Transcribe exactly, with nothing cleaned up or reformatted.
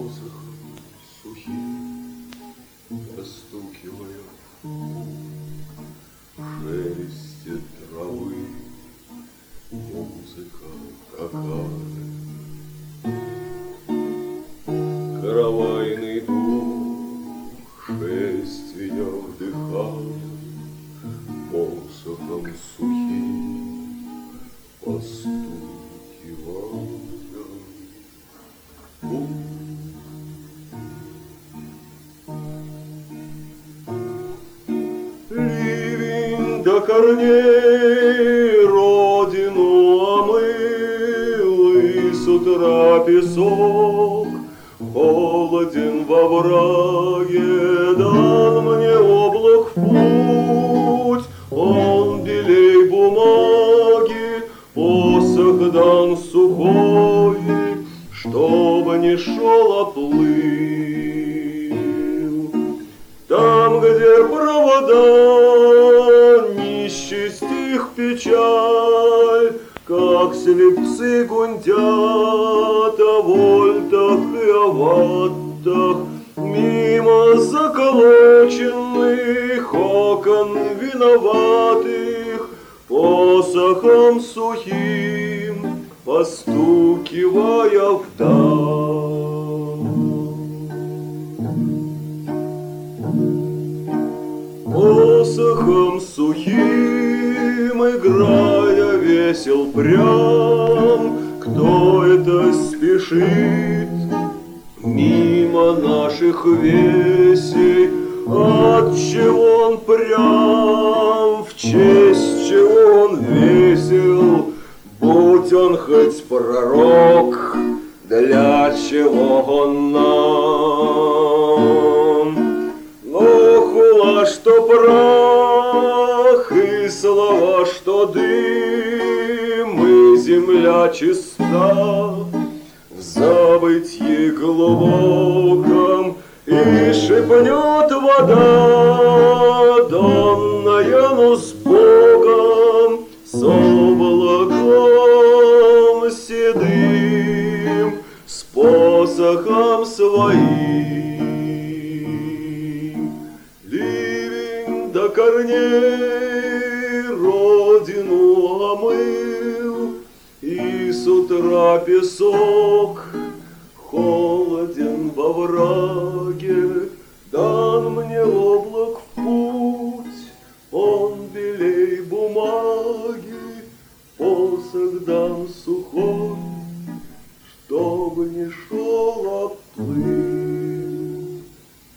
посохом сухим постукивая, шелестит травы музыка какая. Каравайный дух шествия вдыхая, посохом сухим постукивая. Ливень до корней родину омыл, и с утра песок холоден во враге. Дан мне облак в путь, он белей бумаги, посох дан сухой, чтобы не шел, а плыл. Там, где провода, нищесть их печаль, как слепцы гундят о вольтах и о ваттах, мимо заколоченных окон виноватых, посохом сухим постукивая вдаль. Посохом сухим играя весел прям, кто это спешит мимо наших весей? Отчего он прям, в честь чего он весел? Будь он хоть пророк, для чего он нам? Но хула, что прах, и слова, что дым, и земля чиста в забытье глубоком, и шепнет вода, данная, но с Богом, с облаком седым, с посохом своим. Ливень до корней родину омыл, и с утра песок холоден во враге. Дан мне облак в путь, он белей бумаги, посох дан сухой, чтобы не шел, а плыл.